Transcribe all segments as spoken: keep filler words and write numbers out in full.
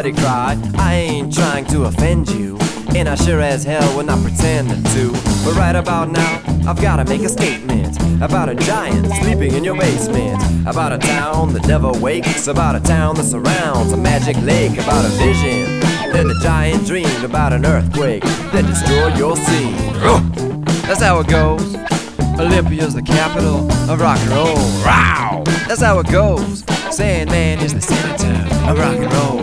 they cry. I ain't trying to offend you, and I sure as hell would not pretend to. But right about now, I've gotta make a statement about a giant sleeping in your basement, about a town that never wakes, about a town that surrounds a magic lake, about a vision that the giant dreamed, about an earthquake that destroyed your scene. That's how it goes. Olympia's the capital of rock and roll. Wow! That's how it goes. Sandman is the senator of rock and roll.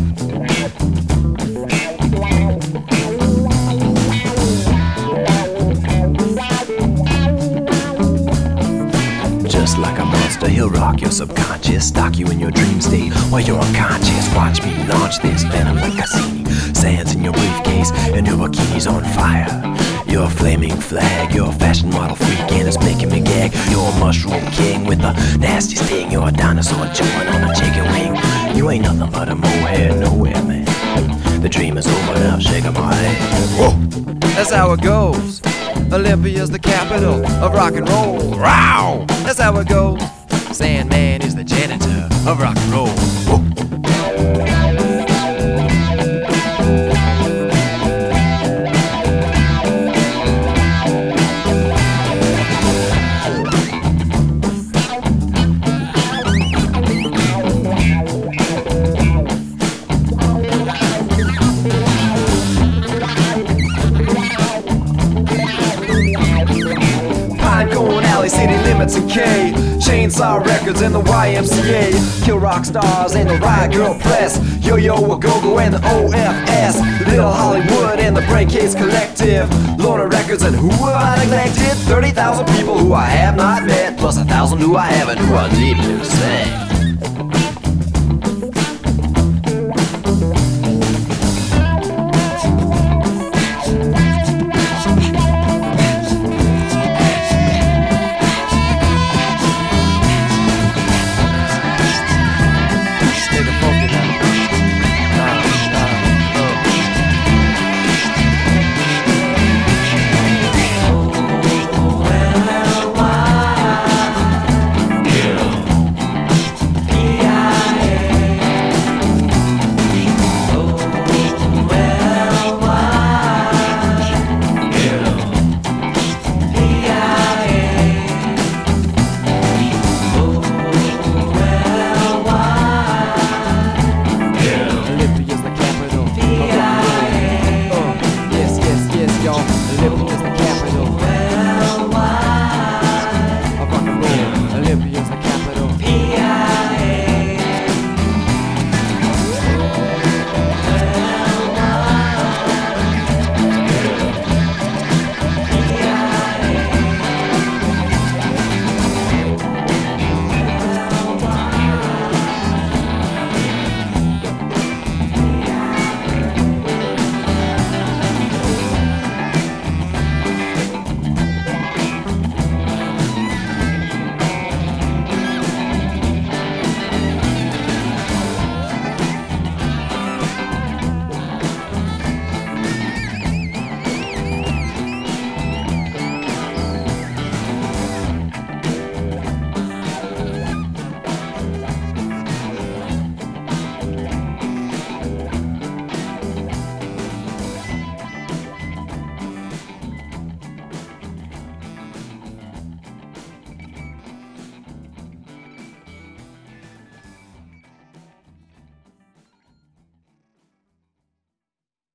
Just like a monster, he'll rock your subconscious, stalk you in your dream state while you're unconscious. Watch me launch this venom like Cassini. Sands in your briefcase and your bikini's on fire. You're a flaming flag, you're a fashion model freak, and it's making me gag. You're a mushroom king with a nasty sting. You're a dinosaur chewing on a chicken wing. You ain't nothing but a mohair nowhere, man. The dream is over now, shaking my head. Whoa. That's how it goes. Olympia's the capital of rock and roll. Wow! That's how it goes. Sandman is the janitor of rock and roll. Whoa. City Limits and K, Chainsaw Records and the Y M C A, Kill Rock Stars and the Riot Girl Press, Yo-Yo A Go-Go and the O F S, Little Hollywood and the Breakcase Collective, Lorna Records and who have I neglected? thirty thousand people who I have not met, plus a thousand who I haven't, who I need to say.